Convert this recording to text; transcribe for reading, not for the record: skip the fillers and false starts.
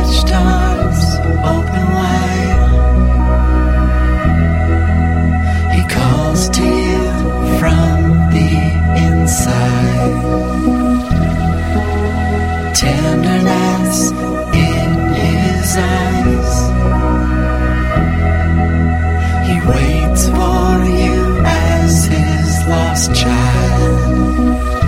outstretched arms open wide. He calls to you from the inside. Tenderness in his eyes. He waits for you as his lost child.